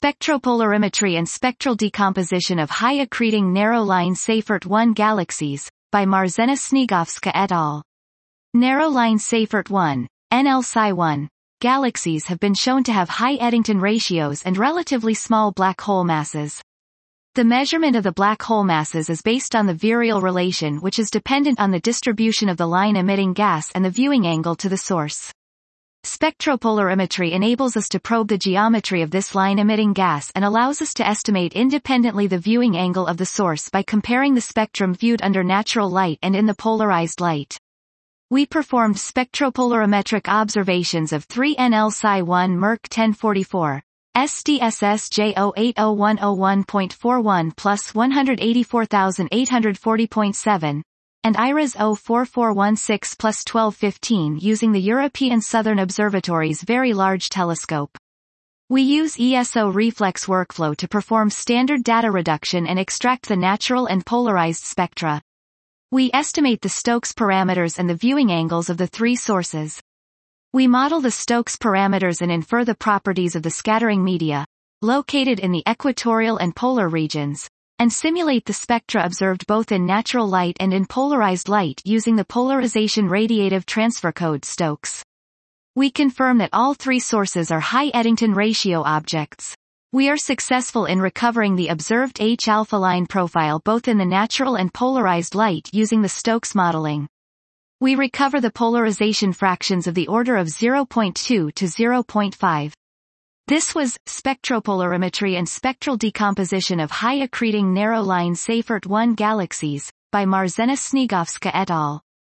Spectropolarimetry and Spectral Decomposition of High-Accreting Narrow-Line Seyfert-1 Galaxies, by Marzena Snegowska et al. Narrow-line Seyfert-1, NL-Psi-1, galaxies have been shown to have high Eddington ratios and relatively small black hole masses. The measurement of the black hole masses is based on the virial relation, which is dependent on the distribution of the line-emitting gas and the viewing angle to the source. Spectropolarimetry enables us to probe the geometry of this line-emitting gas and allows us to estimate independently the viewing angle of the source by comparing the spectrum viewed under natural light and in the polarized light. We performed spectropolarimetric observations of 3 NL-Psi-1 Merc 1044. SDSS J080101.41 plus 184,840.7, and IRAS 04416 plus 1215 using the European Southern Observatory's Very Large Telescope. We use ESO reflex workflow to perform standard data reduction and extract the natural and polarized spectra. We estimate the Stokes parameters and the viewing angles of the three sources. We model the Stokes parameters and infer the properties of the scattering media, located in the equatorial and polar regions, and simulate the spectra observed both in natural light and in polarized light using the polarization radiative transfer code Stokes. We confirm that all three sources are high Eddington ratio objects. We are successful in recovering the observed H-alpha line profile both in the natural and polarized light using the Stokes modeling. We recover the polarization fractions of the order of 0.2 to 0.5. This was Spectropolarimetry and Spectral Decomposition of High-Accreting Narrow-Line Seyfert-1 Galaxies, by Marzena Snegowska et al.